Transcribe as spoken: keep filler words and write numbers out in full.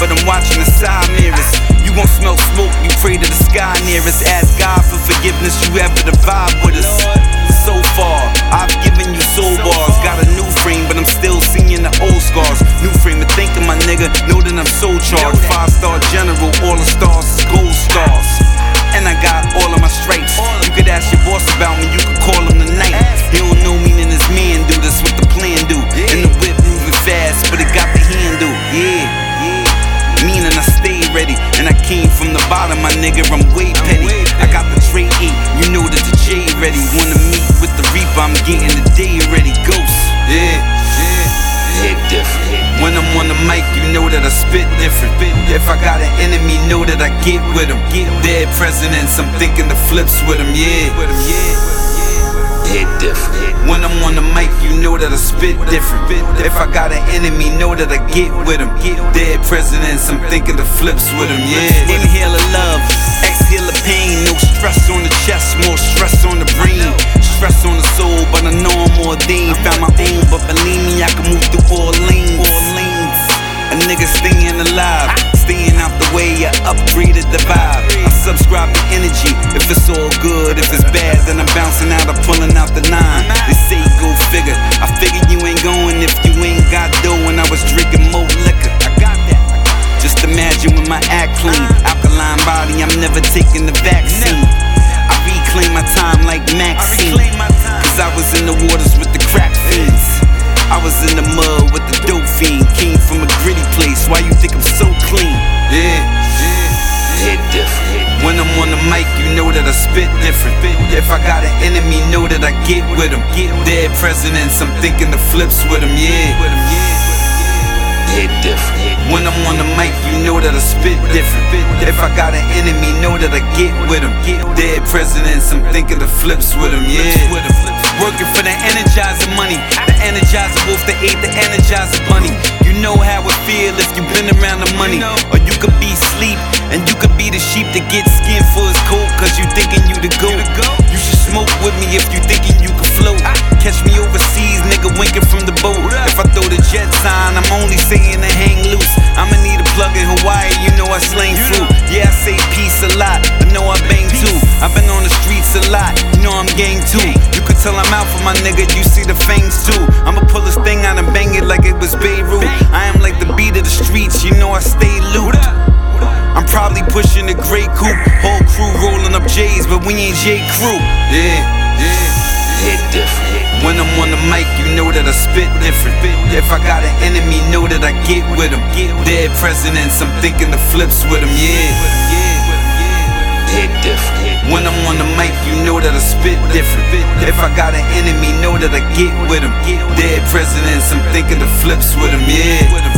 but I'm watching the side mirrors. You gon' smell smoke, you pray to the sky near us. Ask God for forgiveness, you ever to vibe with us. So far, I've given you soul bars. Got a new frame, but I'm still seeing the old scars. New frame of thinking, my nigga, know that I'm so charged. Five star general, all the stars is gold stars. And I got all of my stripes. You could ask your boss about me, you could call him tonight. He don't know me, then his man do. That's what the plan do. And the whip moving fast, but it got the handle. Yeah, yeah. Meaning I stay ready, and I came from the bottom, my nigga, I'm way petty. I got the tray eight, you know that the J ready. Wanna meet with the Reaper, I'm getting the day ready. Ghost, yeah, yeah. Hit different. When I'm on the mic, you know that I spit different. If I got an enemy, know that I get with him. Dead presidents, I'm thinking the flips with him, yeah. Hit different. When I'm on the mic, you know that I spit different. If I got an enemy, know that I get with him. Dead presidents, I'm thinking the flips with him, yeah. Inhale the love, exhale the pain. No stress on the chest, more stress on the brain. Stress on the soul, but I know I'm ordained. Found my own, but believe me, I can move through all lanes. A nigga staying alive, staying out the way, I upgraded the vibe. I subscribe to energy, if it's all good. If it's bad, then I'm bouncing out or pulling out the nine. They say go figure, I figure you ain't going if you ain't got dough. When I was drinking more liquor, I got that. Just imagine when my act clean, alkaline body, I'm never taking the vaccine. I reclaim my time like Maxine, cause I was in the waters with the crack fiends. I was in the mud with the dope fiend. Came from a gritty place, why you think I'm so clean? Yeah, yeah. Hit different. When I'm on the mic, you know that I spit different. If I got an enemy, know that I get with him. Dead presidents, I'm thinking the flips with him, yeah. Hit different. When I'm on the mic, you know that I spit different. If I got an enemy, know that I get with him. Dead presidents, I'm thinking the flips with him, yeah. Working for the Energizer money, the Energizer wolf, the eight, the Energizer bunny. You know how it feel if you been around the money. Or you could be sleep, and you could be the sheep that gets skinned for his coat, cause you thinking you the goat. You should smoke with me if you thinking you can float. Catch me overseas, nigga winking from the boat. If I throw the jet sign, I'm only saying to hang loose. I'ma need a plug in Hawaii, you know I slang fruit. Yeah, I say peace a lot, I know I bang too. I've been on the streets a lot, you know I'm gang too. You could tell I'm out for my nigga, you see the fangs too. I'ma pull this thing out and bang it like it was Beirut. I am like the beat of the streets, you know I stay looped. I'm probably pushing the gray coupe, whole crew rolling up J's, but we ain't J Crew. Yeah, yeah, hit different. When I'm on the mic, you know that I spit different. If I got an enemy, know that I get with him. Dead presidents, I'm thinking the flips with him, yeah. Hit different. When I'm on the mic, you know that I spit different. If I got an enemy, know that I get with him. Dead presidents, I'm thinking the flips with him, yeah.